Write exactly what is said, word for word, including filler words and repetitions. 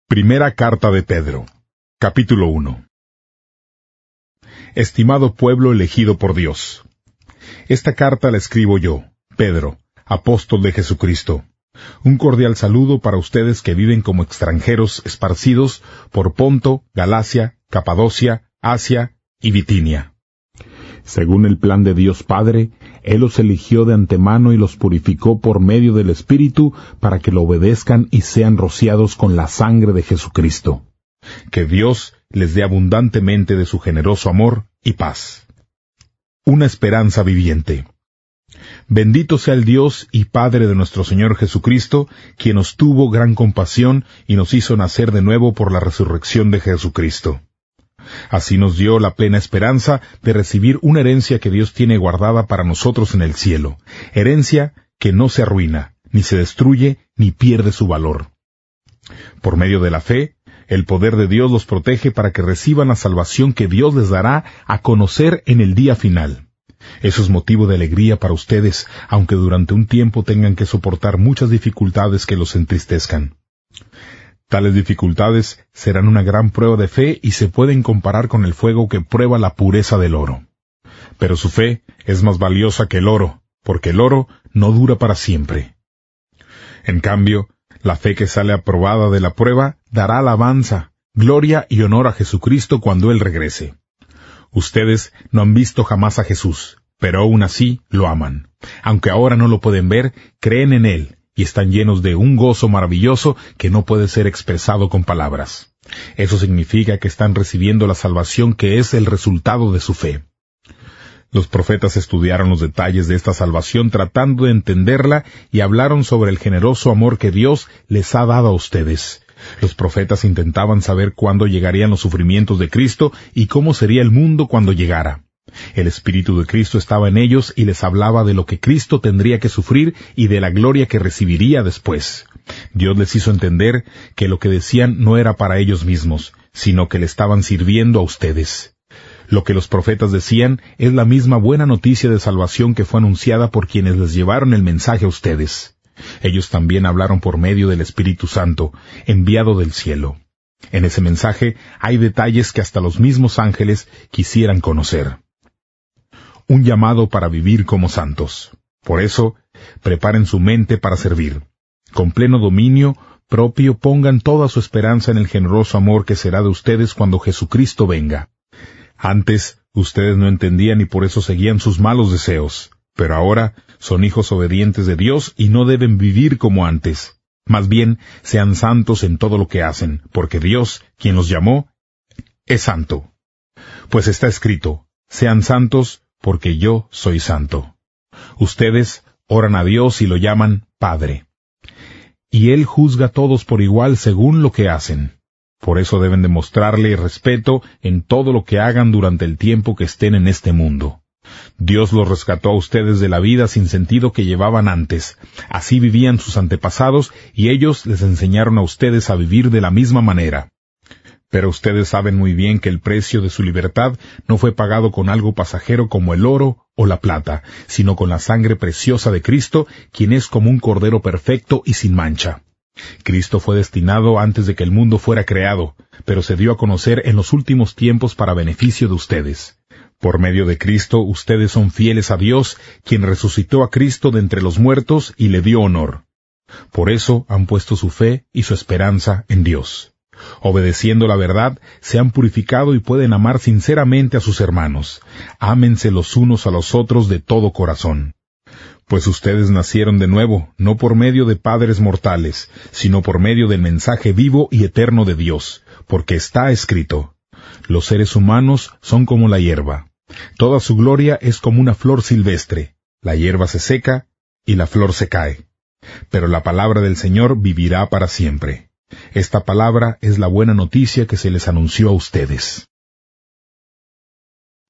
Primera carta de Pedro, capítulo uno. Estimado pueblo elegido por Dios, esta carta la escribo yo, Pedro, apóstol de Jesucristo. Un cordial saludo para ustedes que viven como extranjeros esparcidos por Ponto, Galacia, Capadocia, Asia y Bitinia. Según el plan de Dios Padre, Él los eligió de antemano y los purificó por medio del Espíritu para que lo obedezcan y sean rociados con la sangre de Jesucristo. Que Dios les dé abundantemente de su generoso amor y paz. Una esperanza viviente. Bendito sea el Dios y Padre de nuestro Señor Jesucristo, quien nos tuvo gran compasión y nos hizo nacer de nuevo por la resurrección de Jesucristo. Así nos dio la plena esperanza de recibir una herencia que Dios tiene guardada para nosotros en el cielo, herencia que no se arruina, ni se destruye, ni pierde su valor. Por medio de la fe, el poder de Dios los protege para que reciban la salvación que Dios les dará a conocer en el día final. Eso es motivo de alegría para ustedes, aunque durante un tiempo tengan que soportar muchas dificultades que los entristezcan. Tales dificultades serán una gran prueba de fe y se pueden comparar con el fuego que prueba la pureza del oro. Pero su fe es más valiosa que el oro, porque el oro no dura para siempre. En cambio, la fe que sale aprobada de la prueba dará alabanza, gloria y honor a Jesucristo cuando Él regrese. Ustedes no han visto jamás a Jesús, pero aún así lo aman. Aunque ahora no lo pueden ver, creen en Él, y están llenos de un gozo maravilloso que no puede ser expresado con palabras. Eso significa que están recibiendo la salvación que es el resultado de su fe. Los profetas estudiaron los detalles de esta salvación tratando de entenderla y hablaron sobre el generoso amor que Dios les ha dado a ustedes. Los profetas intentaban saber cuándo llegarían los sufrimientos de Cristo y cómo sería el mundo cuando llegara. El Espíritu de Cristo estaba en ellos y les hablaba de lo que Cristo tendría que sufrir y de la gloria que recibiría después. Dios les hizo entender que lo que decían no era para ellos mismos, sino que le estaban sirviendo a ustedes. Lo que los profetas decían es la misma buena noticia de salvación que fue anunciada por quienes les llevaron el mensaje a ustedes. Ellos también hablaron por medio del Espíritu Santo, enviado del cielo. En ese mensaje hay detalles que hasta los mismos ángeles quisieran conocer. Un llamado para vivir como santos. Por eso, preparen su mente para servir. Con pleno dominio propio pongan toda su esperanza en el generoso amor que será de ustedes cuando Jesucristo venga. Antes, ustedes no entendían y por eso seguían sus malos deseos, pero ahora son hijos obedientes de Dios y no deben vivir como antes. Más bien, sean santos en todo lo que hacen, porque Dios, quien los llamó, es santo. Pues está escrito, sean santos, porque yo soy santo. Ustedes oran a Dios y lo llaman Padre. Y Él juzga a todos por igual según lo que hacen. Por eso deben demostrarle respeto en todo lo que hagan durante el tiempo que estén en este mundo. Dios los rescató a ustedes de la vida sin sentido que llevaban antes. Así vivían sus antepasados y ellos les enseñaron a ustedes a vivir de la misma manera. Pero ustedes saben muy bien que el precio de su libertad no fue pagado con algo pasajero como el oro o la plata, sino con la sangre preciosa de Cristo, quien es como un cordero perfecto y sin mancha. Cristo fue destinado antes de que el mundo fuera creado, pero se dio a conocer en los últimos tiempos para beneficio de ustedes. Por medio de Cristo ustedes son fieles a Dios, quien resucitó a Cristo de entre los muertos y le dio honor. Por eso han puesto su fe y su esperanza en Dios. Obedeciendo la verdad, se han purificado y pueden amar sinceramente a sus hermanos. Ámense los unos a los otros de todo corazón. Pues ustedes nacieron de nuevo, no por medio de padres mortales, sino por medio del mensaje vivo y eterno de Dios, porque está escrito, los seres humanos son como la hierba. Toda su gloria es como una flor silvestre. La hierba se seca y la flor se cae. Pero la palabra del Señor vivirá para siempre. Esta palabra es la buena noticia que se les anunció a ustedes.